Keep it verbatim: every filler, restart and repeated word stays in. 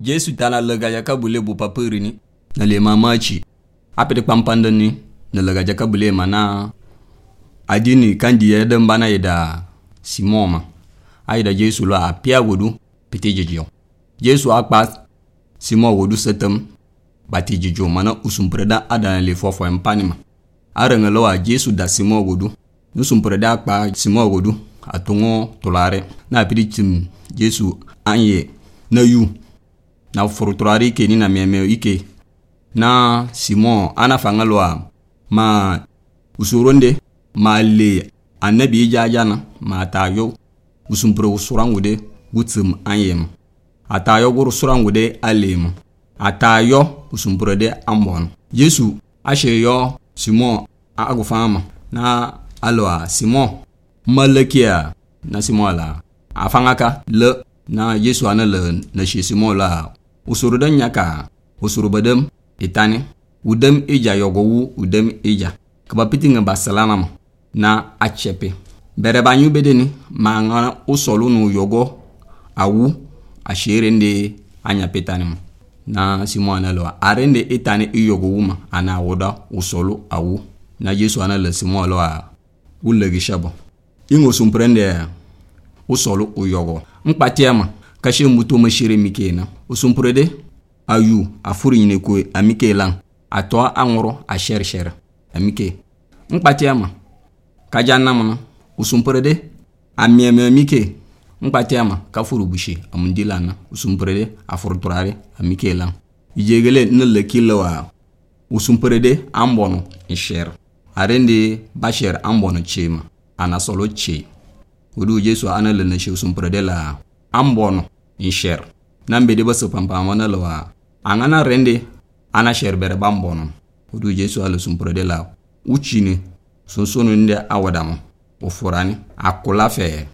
Jesu tana lega jaka bule bu papiri ni na le mamaci apete pampanda ni na lega jaka bule mana adini kandi ya dan bana ida simoma aida Jesu lo apia wodu pete jejo Jesu akpa simo wodu setem bati jejo mana usumpreda adana le fofo empanima aranga lo a Jesu da simo wodu nusumpreda akpa simo wodu atungo tolare na piritim Jesu anye na yu na furturari ke ni na meme ike na Simon ana fangaloa ma usuronde ma le annabi jajana ma tayo usumpro usurangude gutsum anyem atayo gur usurangude alem atayo usumpro de ambon Yesu asheyo Simon agufama na aloa Simon malakia na Simon la afangaka le na Yesu ana le na shi Simon la usuru dan nyaka usuru badam itani udam ija yogowu udam ija kaba pitinga basalama na achepe bere banyu bedeni ma ngana usolu nu yogo awu ashirende anya petani na Simon ana lo arende itani iyogowu ma ana woda usolu awu na Yesu ana le Simon lo a ulegi shabo ingo sumprende usolu uyogo mpatiama kashe muto mashire mikena usumprede ayu afuri nyine ko amike lan ato anworo a sher sher amike mpatiama kajana mana usumprede amieme amike mpatiama kafuru bushi amundilana usumprede afurturare amike lan ijegele nle kilowa usumprede ambono isher arende basher ambono chema ana solo che wudu Yesu ana le na shi usumprede la ambono isher nambe de baso pampa mana lawa angana rende ana sherbere bambono wudu Yesu ala usumprede la uchini sunsunu nde awadamo ofurani akula fe